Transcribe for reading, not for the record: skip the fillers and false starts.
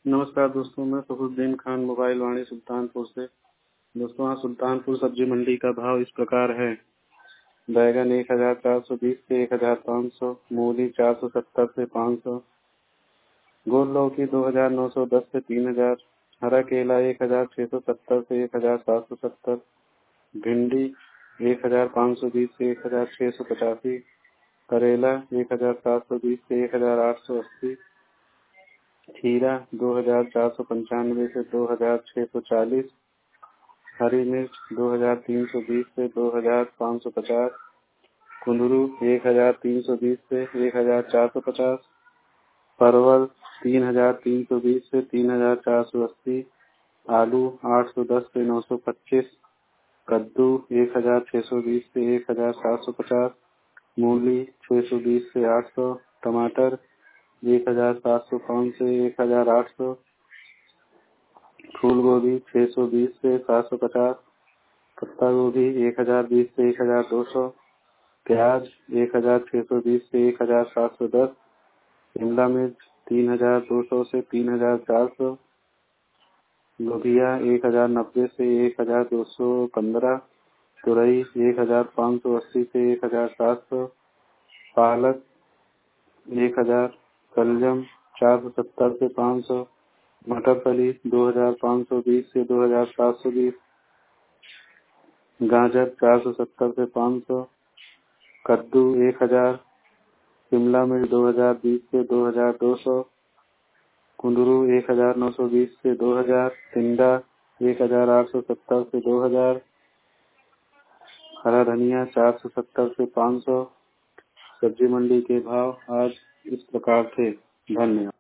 नमस्कार दोस्तों, मैं फखरुद्दीन खान मोबाइल वाणी सुल्तानपुर से। दोस्तों, आज सुल्तानपुर सब्जी मंडी का भाव इस प्रकार है। बैगन 1420 से 1500, मूली 470 से 500, गोल लौकी 2910 से 3000, हरा केला 1670 से 1770, भिंडी 1520 से 1685, करेला 1720 से 1880, खीरा 2495 से 2640, हरी मिर्च 2320 से 2550, कुंदरू 1320 से 1450, परवल 3320 से 3480, आलू 810 से 925, कद्दू 1620 से 1750, मूली 620 से 800, टमाटर 1705 से 1800, फूल गोभी 620 से 750, पत्ता गोभी 1020 से 1200, प्याज 1620 से 1710, शिमला मिर्च 3200 से 3400, लोबिया 1090 से 1215, तुरई 1580 से 1700, पालक 1000, शलजम 470 से 500, मटर फली 2520 से 2720, गाजर 470 से 500, कद्दू 1000, शिमला मिर्च 2020 से 2200, कुंदरू 1920 से 2000, टिंडा 1870 से 2000, हरा धनिया 470 से 500। सब्जी मंडी के भाव आज इस प्रकार थे। धन्यवाद।